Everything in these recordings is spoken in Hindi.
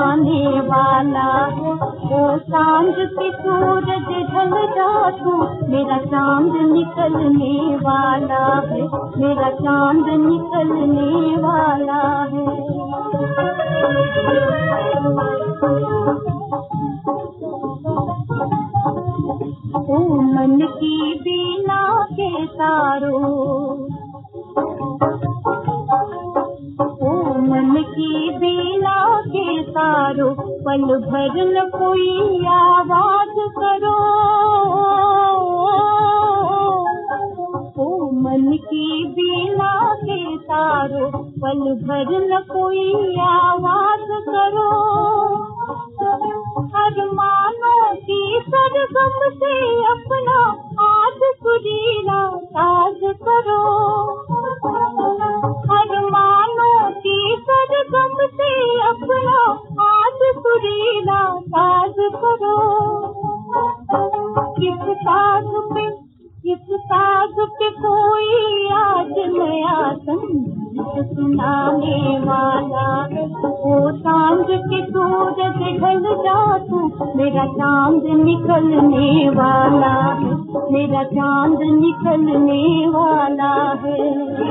आने वाला है। ओ सांझ के सूरज ढल जा तू, मेरा चांद निकलने वाला है, मेरा चांद निकलने वाला है। ओ मन की बीना के तारों, ओ मन की बीना के तारों, पल भर न कोई आवाज करो। ओ मन की बीना के तारों, पल भर न कोई आवाज करो। अरमानों की सरगम से अपना आज सुरीला साज करो। अरमानों की सरगम से अपना आज सुरीला साज करो। किस साज पे कोई आज नया संगीत सुनाने वाला है। ओ सांझ के सूरज ढल जा तू, मेरा चांद निकलने वाला है, मेरा चांद निकलने वाला है।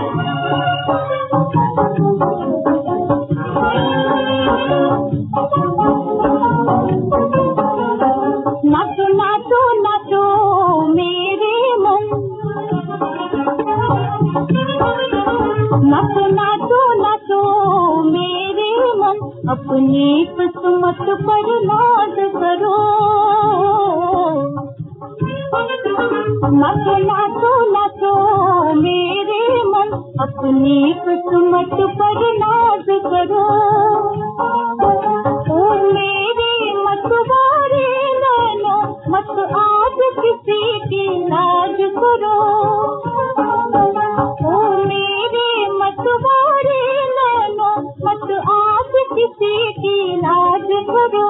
नाचो नाचो नाचो मेरे मन, नाचो नाचो नाचो मेरे मन, अपनी किस्मत पर नाज करो। नाचो नाचो नाचो मेरे मन, अपनी किस्मत पर नाज करो। ओ मेरे मतवारे नैनो, मत आज किसी की लाज करो। ओ मेरे मतवारे नैनो, मत आज किसी की लाज करो।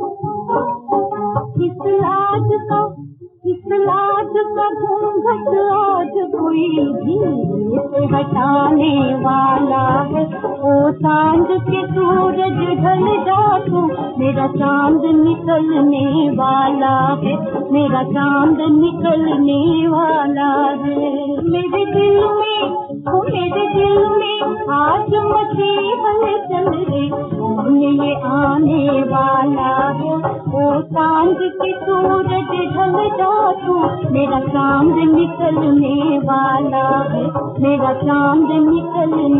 इस लाज का घूंघट आज कोई भी इसे हटाने वाला है। ओ सांझ के सूरज ढल जा तू, मेरा चांद निकलने वाला है, मेरा चांद निकलने वाला है। मेरे दिल में, ओ मेरे दिल में आज मची हलचल रे, ये आने वाला है। ओ सांझ के सूरज ढल जा तू, मेरा चांद निकलने वाला है, मेरा चांद निकलने